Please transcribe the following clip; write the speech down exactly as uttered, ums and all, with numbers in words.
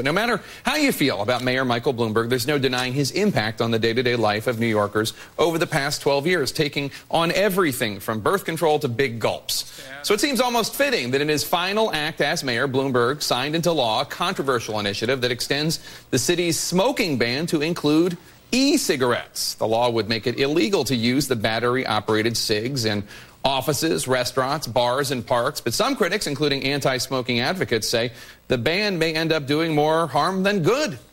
no matter how you feel about Mayor Michael Bloomberg, there's no denying his impact on the day-to-day life of New Yorkers over the past twelve years, taking on everything from birth control to big gulps. So it seems almost fitting that in his final act as mayor, Bloomberg signed into law a controversial initiative that extends the city's smoking ban to include e-cigarettes. The law would make it illegal to use the battery-operated cigs in offices, restaurants, bars, and parks. But some critics, including anti-smoking advocates, say the ban may end up doing more harm than good.